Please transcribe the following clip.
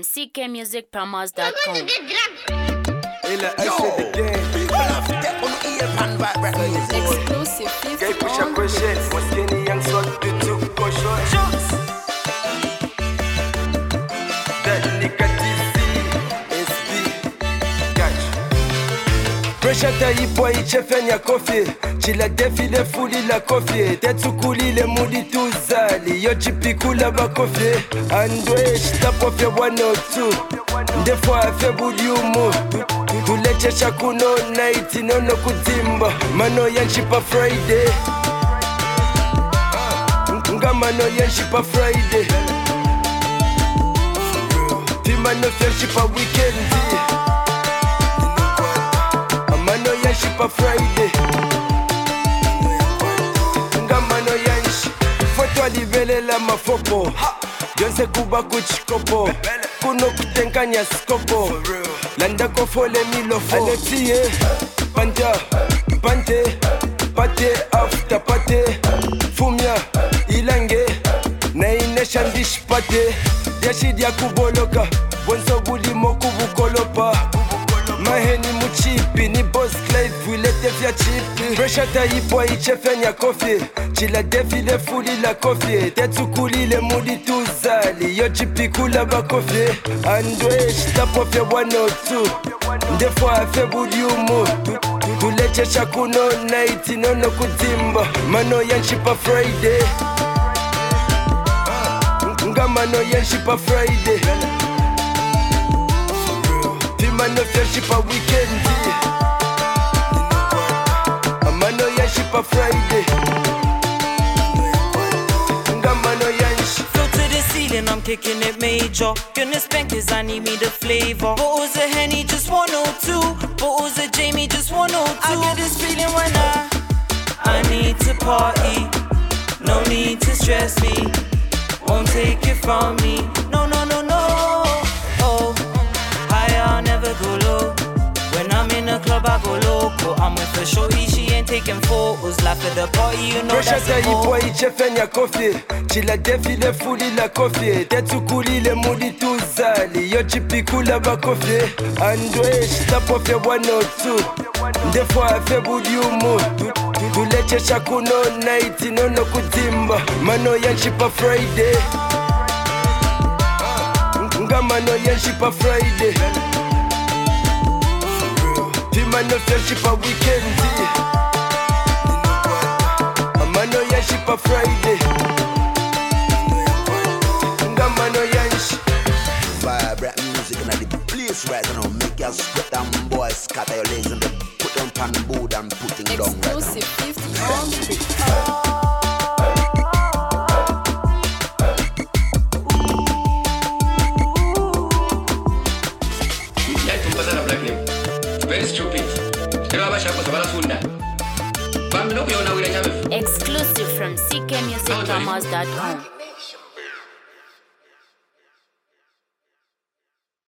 ckmusicpromos.com. Exclusive 50 on the Pressure taipwa ichefenya kofie Chila defile fuli la kofie Tetsukuli le mudi tuzali Yochipikula ba kofie Andwe shtapofye 102 Ndefo afe budiumu Tuleche shakuno night Nono kutimba Mano yanshipa Friday Nga mano yanshipa Friday Timano yanshipa weekend Shipa Friday Ngamano yanshi Foto alivele la mafopo Jonse kuba kuchikopo Kuno kutenkanya skopo Landa kofole milofo Aletie Panta Pante Pate after pate Fumia Ilange Na ineshandish pate Diashidia kuboloka Bonso buli moku bukolopa Maheni muchipi ni boss Clive Wilete vya chipi Pressure taipwa ichefenya kofie Chila defile fuli la kofie Tetsukuli le mudi tuzali Yochipi kula ba kofie Andwe shtapofye 102 Ndefo afe budiumu Tuleche shakuno night Nono kutimba Mano yanshipa Friday Nga mano yanshipa Friday Mano yanshipa weekend Mano yanshipa Friday Nga mano yanshi Flow to the ceiling, I'm kicking it major. Gonna spend cause I need me the flavor. Bottles of Henny, just 102. Bottles of Jamie, just 102. I get this feeling when I need to party. No need to stress me. Won't take it from me. No, no, no, no. I'll never go low. When I'm in the club, I go loco. I'm with a shorty, she ain't taking photos. Laugh at the party, you know that's a goal. Pressure ichefenya kofie Chila defile fuli la kofie Tetsukuli le mudi tuzali Yochipikula ba kofie Andwe shtapofye 102 Ndefo afe budiumu Tuleche shakuno night Nono kutimba Mano yanshipa Friday Nga mano yanshipa Friday Timano yanshipa weekend Mano yanshipa Friday Nga mano yanshi Vibrant music in the place right now. Make you sweat them boys scatter your legs and put them pan board and putting down right now. Exclusive 50 on the Very stupid. Exclusive from ckmusicpromos.com.